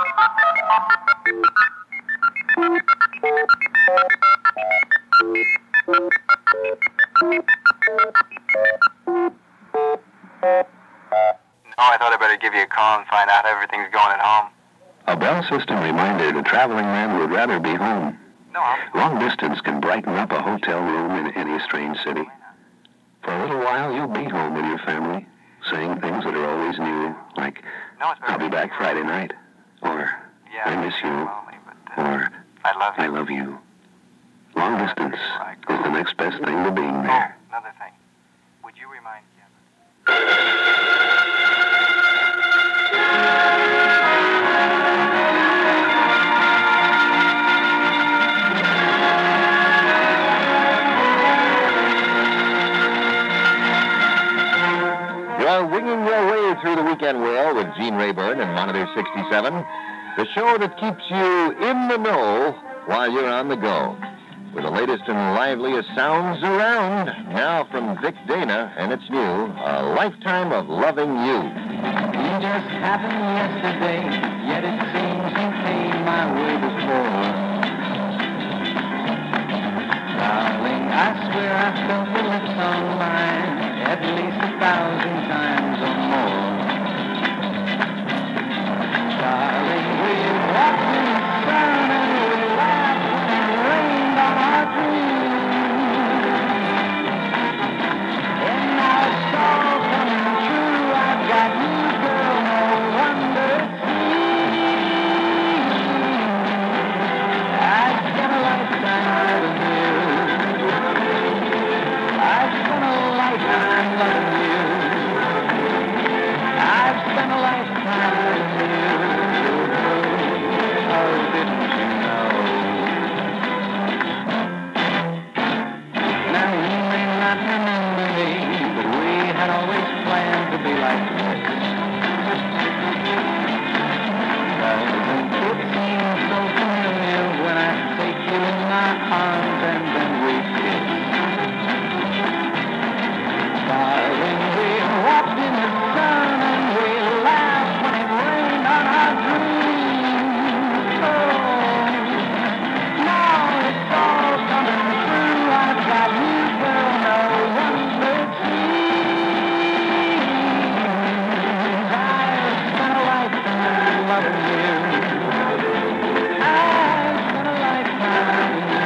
I thought I'd better give you a call and find out how everything's going at home. A Bell System reminder to traveling men who'd rather be home. No, Long distance can brighten up a hotel room in any strange city. For a little while, you'll be home with your family, saying things that are always new, like, I'll be back Friday night, or I miss you, or I love you. Long distance is the next best thing to being there. Oh, another thing. Would you remind Kevin? You're winging your way through the weekend world with Gene Rayburn and Monitor 67, the show that keeps you in the know while you're on the go. With the latest and liveliest sounds around, now from Vic Dana, and it's new, A Lifetime of Loving You. It just happened yesterday, yet it seems you came my way before. Darling, I swear I felt your lips on mine at least 1,000 times or more. Darling, we walked in the sun and we laughed when it rained on our dreams. And now it's all coming true. I've got you, girl, no wonder it seems. I spent a lifetime loving you. I've spent a lifetime loving you. I've spent a lifetime loving you. Oh, didn't you know? Now you may not remember me, but we had always planned to be like this. It seems so familiar when I take you in my arms and then we kiss. Darling, we walked in the sun and we laughed when it rained on our dreams. Oh, now it's all coming true. I've got you, girl, no wonder it seems. I've spent a lifetime loving you. I've spent a lifetime loving you.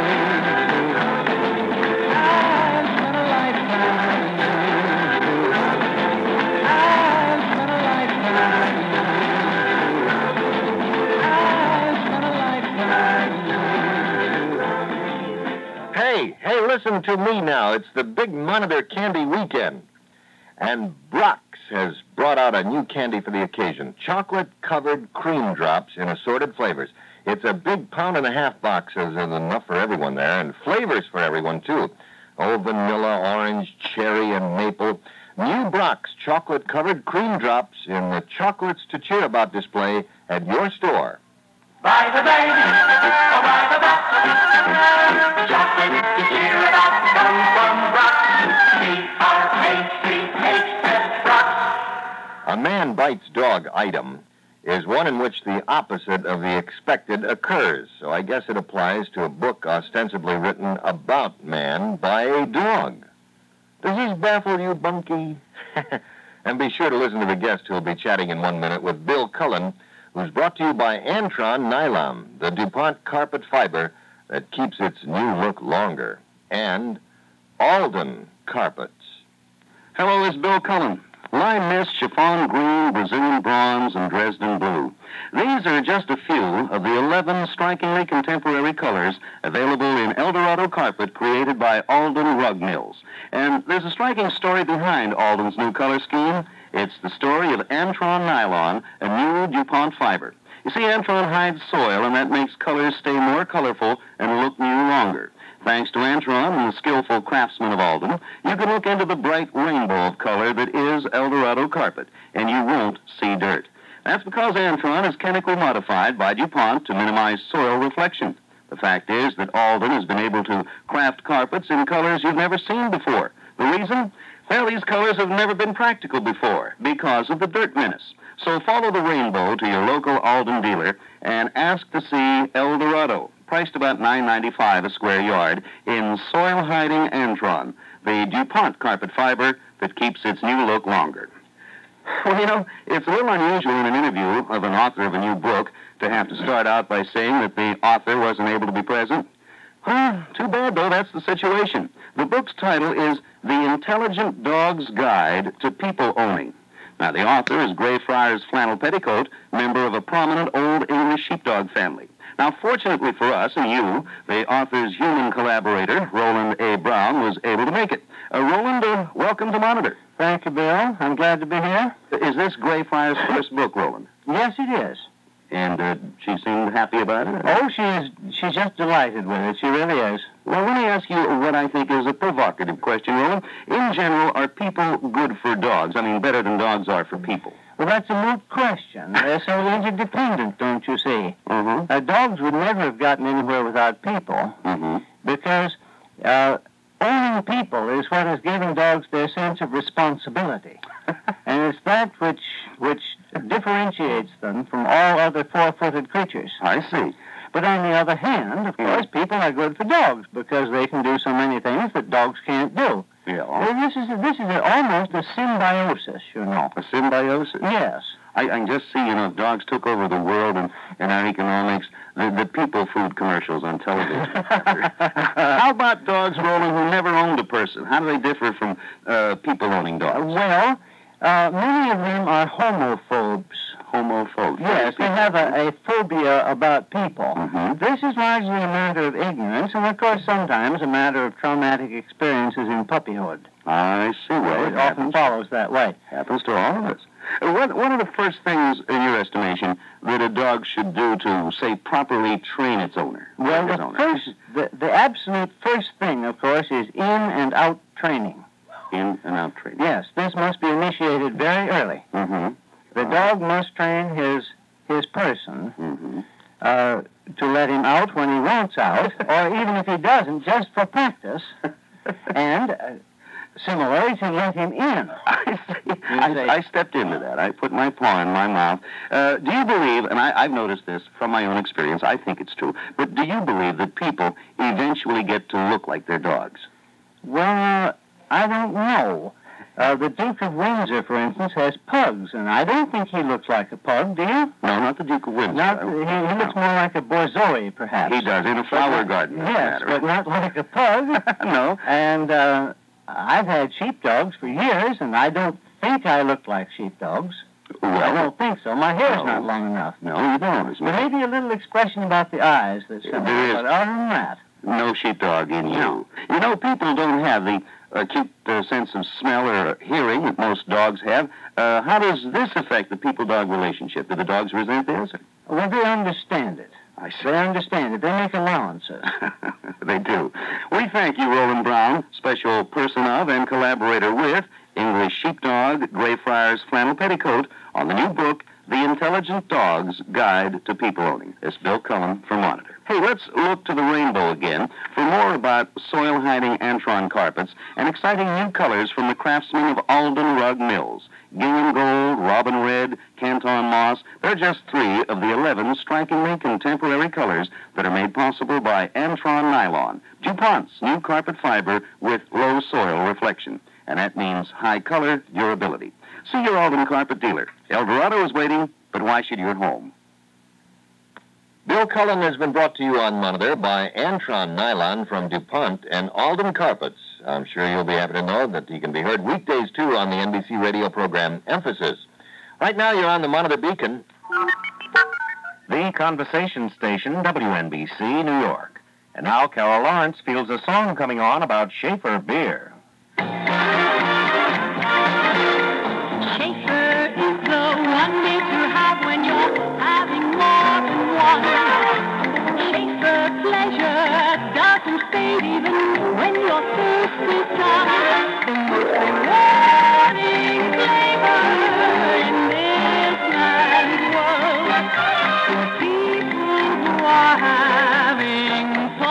I've spent a lifetime loving you. I've spent a lifetime loving you. I've spent a lifetime loving you. Hey, listen to me now. It's the Big Monitor Candy Weekend. And Brock's has brought out a new candy for the occasion. Chocolate-covered cream drops in assorted flavors. It's a big 1.5-pound box, so there's enough for everyone there, and flavors for everyone, too. Oh, vanilla, orange, cherry, and maple. New Brock's chocolate-covered cream drops in the Chocolates to Cheer About display at your store. By the bay, oh, by the back, chocolate to cheer about come from Brock's. B-R-A-C-H-S, Brock's. A man bites dog item is one in which the opposite of the expected occurs. So I guess it applies to a book ostensibly written about man by a dog. Does this baffle you, Bunky? And be sure to listen to the guest who'll be chatting in 1 minute with Bill Cullen, who's brought to you by Antron Nylon, the DuPont carpet fiber that keeps its new look longer, and Alden Carpets. Hello, it's Bill Cullen. Lime mist, chiffon green, Brazilian bronze, and Dresden blue. These are just a few of the 11 strikingly contemporary colors available in Eldorado carpet created by Alden Rug Mills. And there's a striking story behind Alden's new color scheme. It's the story of Antron Nylon, a new DuPont fiber. You see, Antron hides soil, and that makes colors stay more colorful and look new longer. Thanks to Antron and the skillful craftsmen of Alden, you can look into the bright rainbow of color that is Eldorado carpet, and you won't see dirt. That's because Antron is chemically modified by DuPont to minimize soil reflection. The fact is that Alden has been able to craft carpets in colors you've never seen before. The reason? Well, these colors have never been practical before because of the dirt menace. So follow the rainbow to your local Alden dealer and ask to see El Dorado, priced about $9.95 a square yard, in soil-hiding Antron, the DuPont carpet fiber that keeps its new look longer. Well, you know, it's a little unusual in an interview of an author of a new book to have to start out by saying that the author wasn't able to be present. Too bad, though, that's the situation. The book's title is The Intelligent Dog's Guide to People Owning. Now, the author is Greyfriars Flannel Petticoat, member of a prominent Old English sheepdog family. Now, fortunately for us and you, the author's human collaborator, Roland A. Brown, was able to make it. Roland, welcome to Monitor. Thank you, Bill. I'm glad to be here. Is this Greyfriars' first book, Roland? Yes, it is. And she seemed happy about it? Oh, she's just delighted with it. She really is. Well, let me ask you what I think is a provocative question, Roland. In general, are people good for dogs? I mean, better than dogs are for people. Well, that's a moot question. They're so interdependent, don't you see? Mm-hmm. Dogs would never have gotten anywhere without people Mm-hmm. because owning people is what has given dogs their sense of responsibility. And it's that which differentiates them from all other four-footed creatures. I see. But on the other hand, of course, people are good for dogs because they can do so many things that dogs can't do. Yeah. Well, this is almost a symbiosis, you know. A symbiosis? Yes. I can just see, if dogs took over the world and our economics, the people food commercials on television. How about dogs, Roland, who never owned a person? How do they differ from people owning dogs? Well, many of them are homophobes. Homophobes. Yes, they have a phobia about people. Mm-hmm. This is largely a matter of ignorance, and of course sometimes a matter of traumatic experiences in puppyhood. I see. Well, It often follows that way. Happens to all of us. What are the first things, in your estimation, that a dog should do to, say, properly train its owner? Well, Its owner? the absolute first thing, of course, is in and out training. In and out training. Yes, this must be initiated very early. Mm-hmm. The dog must train his person Mm-hmm. to let him out when he wants out, or even if he doesn't, just for practice, and similarly to let him in. I see. I stepped into that. I put my paw in my mouth. Do you believe, and I've noticed this from my own experience, I think it's true, but do you believe that people eventually get to look like their dogs? Well, I don't know. The Duke of Windsor, for instance, has pugs, and I don't think he looks like a pug, do you? No, not the Duke of Windsor. He looks more like a borzoi, perhaps. He does, in a flower garden. Yes, but not like a pug. No. And I've had sheepdogs for years, and I don't think I look like sheepdogs. Well, I don't think so. My hair's No. not long enough. No, you don't. But maybe a little expression about the eyes that's similar. There is. But other than that, No sheepdog in you. No. You know, people don't have the acute sense of smell or hearing that most dogs have. How does this affect the people-dog relationship? Do the dogs resent this? well, they understand it. I see. They understand it. They make allowances. They do. We thank you, Roland Brown, special person of and collaborator with English Sheepdog, Greyfriars Flannel Petticoat, on the new book, The Intelligent Dog's Guide to People Owning. This is Bill Cullen for Monitor. Hey, let's look to the rainbow again for more about soil-hiding Antron carpets and exciting new colors from the craftsmen of Alden Rug Mills. Gingham Gold, Robin Red, Canton Moss, they're just 3 of the 11 strikingly contemporary colors that are made possible by Antron Nylon, DuPont's new carpet fiber with low soil reflection. And that means high color durability. See your Alden carpet dealer. El Dorado is waiting, but why should you at home? Bill Cullen has been brought to you on Monitor by Antron Nylon from DuPont and Alden Carpets. I'm sure you'll be happy to know that he can be heard weekdays, too, on the NBC radio program Emphasis. Right now, you're on the Monitor Beacon. The conversation station, WNBC, New York. And now Carol Lawrence feels a song coming on about Schaefer beer. Schaefer is the one beer to have when you're having more than one. Schaefer pleasure doesn't fade even when your thirst is done. The most rewarding flavor in this man's world. For people who are having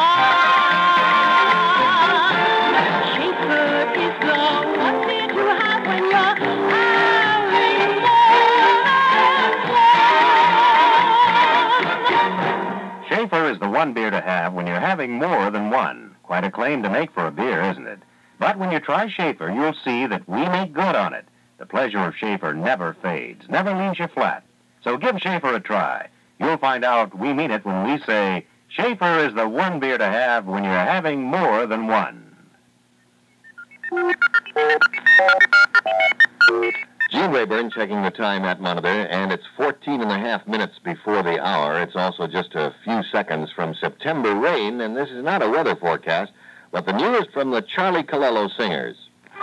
fun. Schaefer is the one beer to have when you're having more than one beer to have when you're having more than one. Quite a claim to make for a beer, isn't it? But when you try Schaefer, you'll see that we make good on it. The pleasure of Schaefer never fades, never leaves you flat. So give Schaefer a try. You'll find out we mean it when we say, Schaefer is the one beer to have when you're having more than one. Gene Rayburn checking the time at Monitor, and it's 14 and a half minutes before the hour. It's also just a few seconds from September rain, and this is not a weather forecast, but the newest from the Charlie Colello Singers.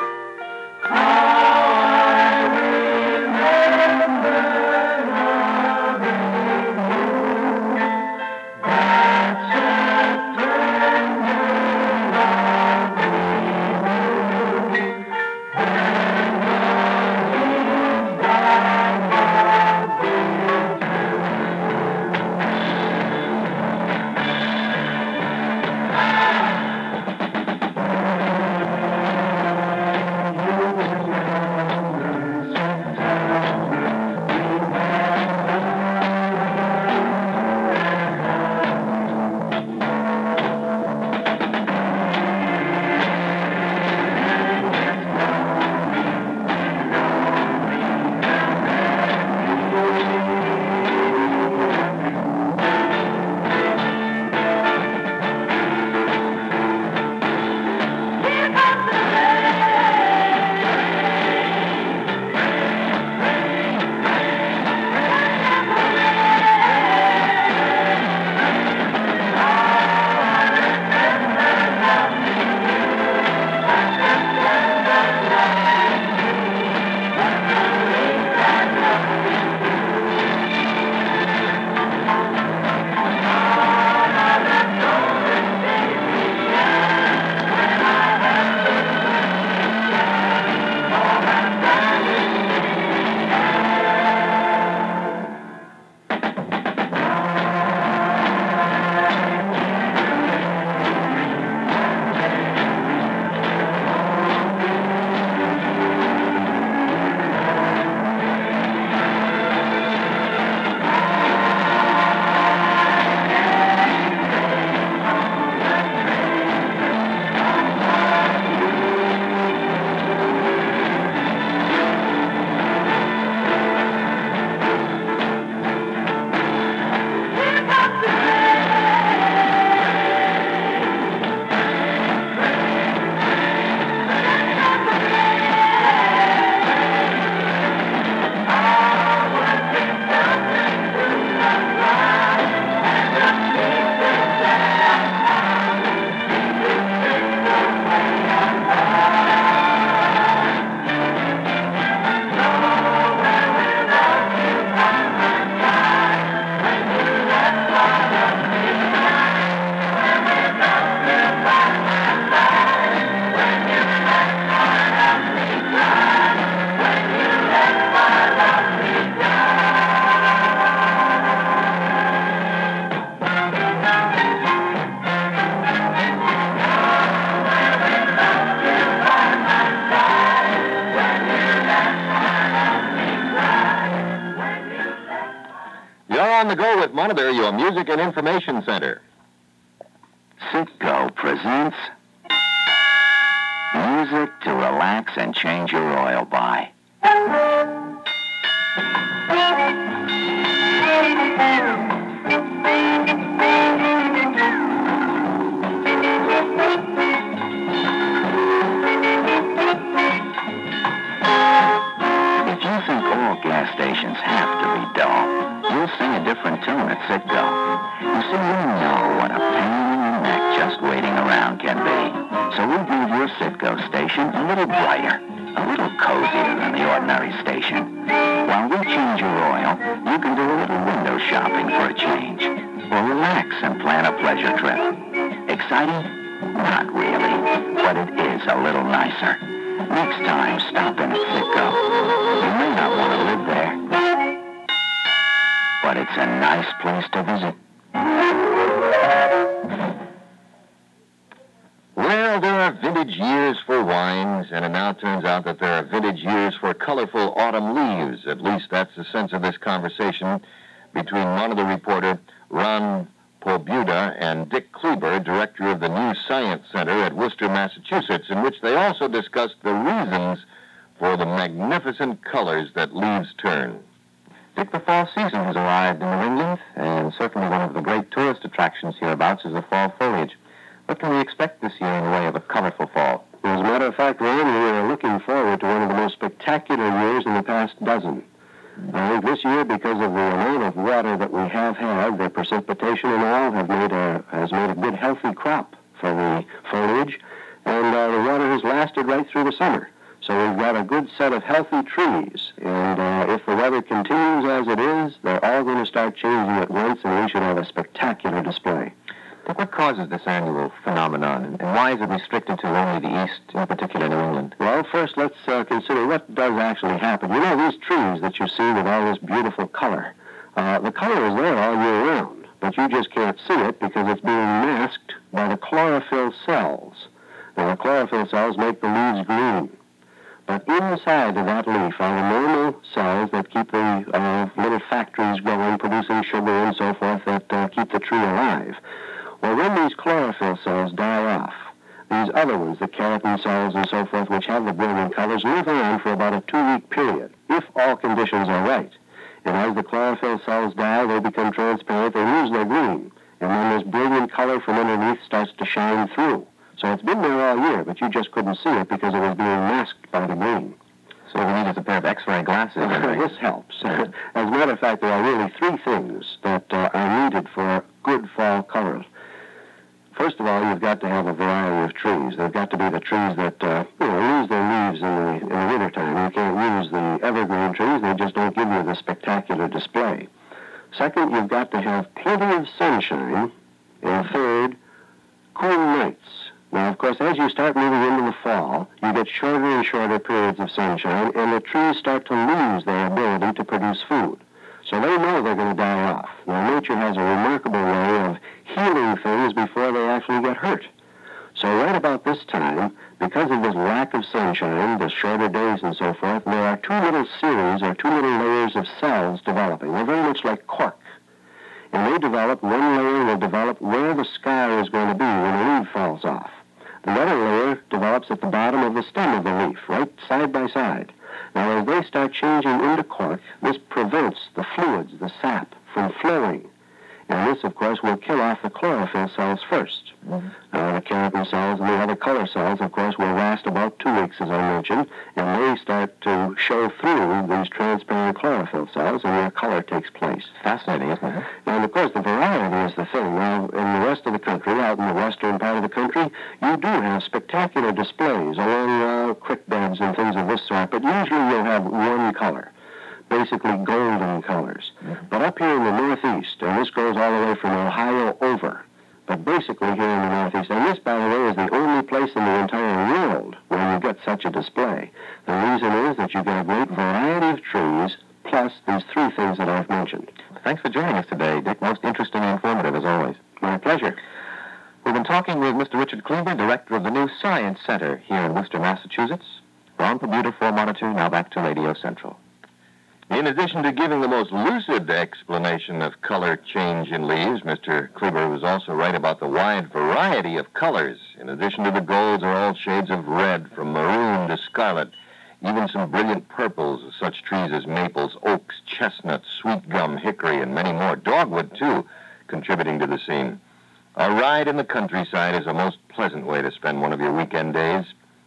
On the go with Monitor, your music and information center. Citgo presents music to relax and change your oil by. If you think all gas stations have to be dull, you'll sing a different tune at Citgo. You see, we know what a pain in the neck just waiting around can be. So we've made your Citgo station a little brighter, a little cozier than the ordinary station. While we change your oil, you can do a little window shopping for a change, or relax and plan a pleasure trip. Exciting? Not really, but it is a little nicer. Next time, stop in at Citgo. You may not want to live there, but it's a nice place to visit. Well, there are vintage years for wines, and it now turns out that there are vintage years for colorful autumn leaves. At least that's the sense of this conversation between Monitor reporter Ron Pobuda and Dick Kleber, director of the New Science Center at Worcester, Massachusetts, in which they also discussed the reasons for the magnificent colors that leaves turn. Dick, the fall season has arrived in New England, and certainly one of the great tourist attractions hereabouts is the fall foliage. What can we expect this year in the way of a colorful fall? As a matter of fact, Ron, we are looking forward to one of the most spectacular years in the past dozen. I think this year, because of the amount of water that we have had, the precipitation and all has made a good, healthy crop for the foliage, and the water has lasted right through the summer. So we've got a good set of healthy trees, and if the weather continues as it is, they're all going to start changing at once, and we should have a spectacular display. Dick, what causes this annual phenomenon, and why is it restricted to only the East, in particular New England? Well, first let's consider what does actually happen. You know these trees that you see with all this beautiful color. The color is there all year round, but you just can't see it because it's being masked by the chlorophyll cells. Now, the chlorophyll cells make the leaves green. But inside of that leaf are the normal cells that keep the little factories going, producing sugar and so forth that keep the tree alive. Well, when these chlorophyll cells die off, these other ones, the keratin cells and so forth, which have the brilliant colors, live on for about a 2-week period, if all conditions are right. And as the chlorophyll cells die, they become transparent, they lose their green, and then this brilliant color from underneath starts to shine through. So it's been there all year, but you just couldn't see it because it was being masked by the green. So we need is a pair of X-ray glasses. This helps. As a matter of fact, there are really 3 things that are needed for good fall colors. First of all, you've got to have a variety of trees. They've got to be the trees that lose their leaves in the wintertime. You can't use the evergreen trees. They just don't give you the spectacular display. Second, you've got to have plenty of sunshine. And third, cool nights. Now, of course, as you start moving into the fall, you get shorter and shorter periods of sunshine, and the trees start to lose their ability to produce food. So they know they're going to die off. Now, nature has a remarkable way of healing things before they actually get hurt. So right about this time, because of this lack of sunshine, the shorter days and so forth, there are 2 little series or 2 little layers of cells developing. They're very much like cork. And they develop, one layer will develop where the sky is going to be when the leaf falls off. The other layer develops at the bottom of the stem of the leaf, right side by side. Now, as they start changing into cork, this prevents the fluids, the sap, from flowing. And this, of course, will kill off the chlorophyll cells first. The keratin cells and the other color cells, of course, will last about 2 weeks, as I mentioned, and they start to show through these transparent chlorophyll cells, and their color takes place. Fascinating, isn't it? And, of course, the variety is the thing. Now, in the rest of the country, out in the western part of the country, you do have spectacular displays along creek beds and things of this sort, but usually you'll have one color. Basically golden colors. But up here in the Northeast, and this goes all the way from Ohio over, but basically here in the Northeast, and this, by the way, is the only place in the entire world where you get such a display. The reason is that you get a great variety of trees, plus these 3 things that I've mentioned. Thanks for joining us today, Dick. Most interesting and informative, as always. My pleasure. We've been talking with Mr. Richard Kleber, director of the New Science Center here in Worcester, Massachusetts. Ron Pobuda, 4 Monitor, now back to Radio Central. In addition to giving the most lucid explanation of color change in leaves, Mr. Kleber was also right about the wide variety of colors. In addition to the golds are all shades of red, from maroon to scarlet, even some brilliant purples of such trees as maples, oaks, chestnuts, sweet gum, hickory, and many more. Dogwood, too, contributing to the scene. A ride in the countryside is a most pleasant way to spend one of your weekend days.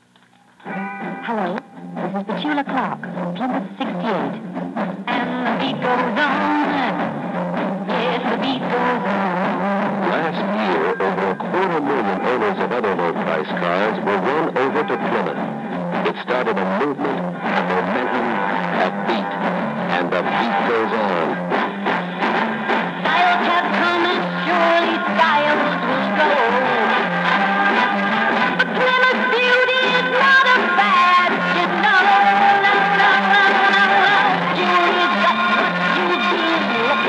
Hello, this is Petula Clark from Plymouth 68. And the beat goes on. Yes, the beat goes on. Last year, over 250,000 owners of other low-price cars were won over to Plymouth. It started a movement, a momentum, a beat, and the beat goes on. Styles have come and surely styles will go. But Plymouth beauty is not a fad. It's not a Judy's got what you've been looking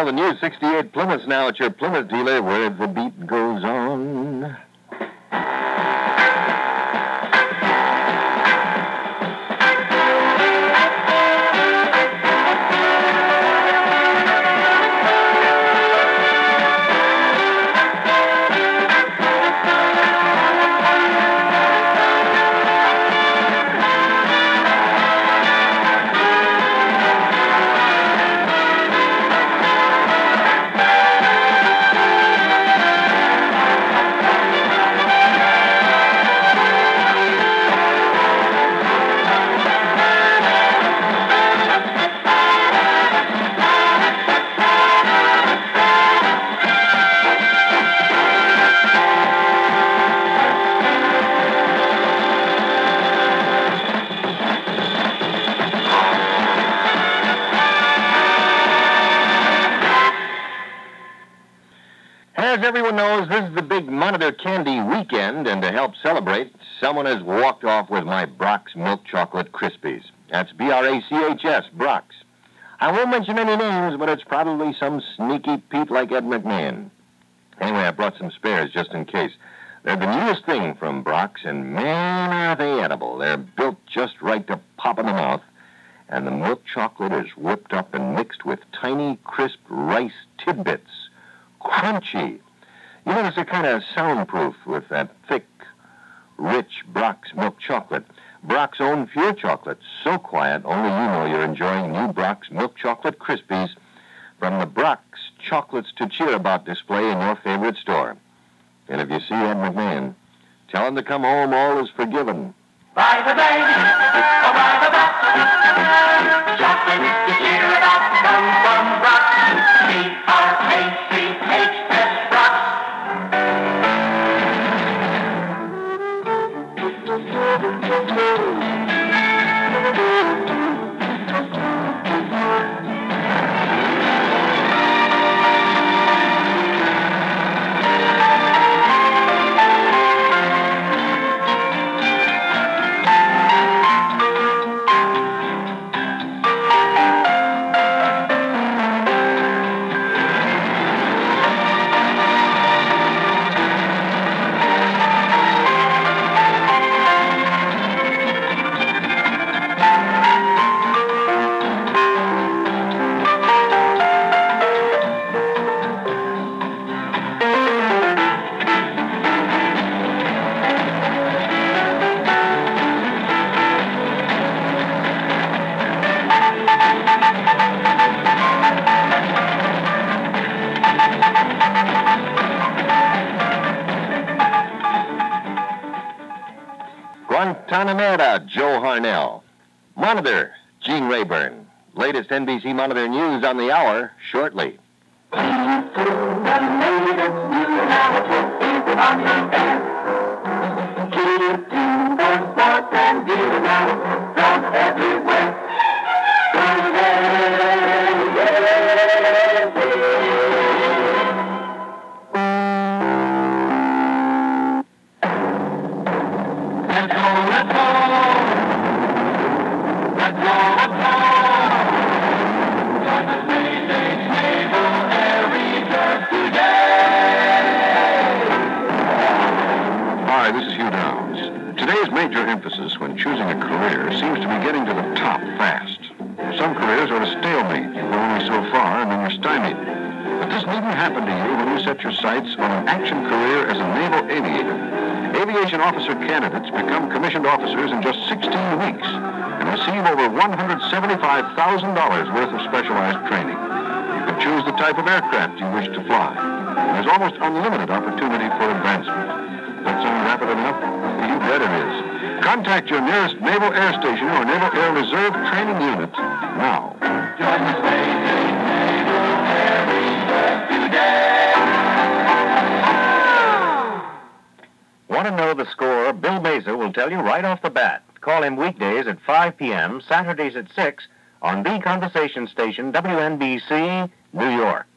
all the new 68 Plymouths now at your Plymouth dealer where the beat goes on. As everyone knows, this is the big Monitor Candy weekend, and to help celebrate, someone has walked off with my Brock's Milk Chocolate Krispies. That's B-R-A-C-H-S, Brock's. I won't mention any names, but it's probably some sneaky Pete like Ed McMahon. Anyway, I brought some spares just in case. They're the newest thing from Brock's, and man, are they edible. They're built just right to pop in the mouth, and the milk chocolate is whipped up and mixed with tiny, crisp rice tidbits. Crunchy. You notice they're kind of soundproof with that thick, rich Brock's milk chocolate. Brock's own pure chocolate, so quiet, only you know you're enjoying new Brock's Milk Chocolate Krispies from the Brock's Chocolates to Cheer About display in your favorite store. And if you see Ed McMahon, tell him to come home, all is forgiven. By the bay, or by the buck, chocolate to cheer about come from Brock's, B-R-A-C-H-S, Brock's. Guantanamera, Joe Harnell. Monitor, Gene Rayburn. Latest NBC Monitor news on the hour shortly. Hi, this is Hugh Downs. Today's major emphasis when choosing a career seems to be getting to the top fast. Some careers are a stalemate. You go only so far and then you're stymied. But this needn't happen to you when you set your sights on an action career as a naval aviator. Aviation officer candidates become commissioned officers in just 16 weeks and receive over $175,000 worth of specialized training. You can choose the type of aircraft you wish to fly. There's almost unlimited opportunity for advancement. That sound rapid enough? You bet it is. Contact your nearest Naval Air Station or Naval Air Reserve Training Unit now. Join the Space Age Naval Air Reserve today. Want to know the score? Bill Beza will tell you right off the bat. Call him weekdays at 5 p.m., Saturdays at 6 on the conversation station WNBC, New York.